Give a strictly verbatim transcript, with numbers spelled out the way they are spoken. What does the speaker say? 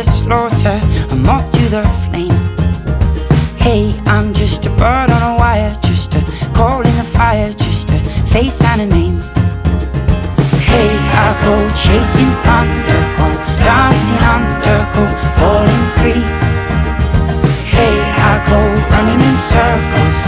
the slaughter, I'm off to the flame. Hey, I'm just a bird on a wire, just a coal in the fire, just a face and a name. Hey, I go chasing thunder, go dancing under, go falling free. Hey, I go running in circles,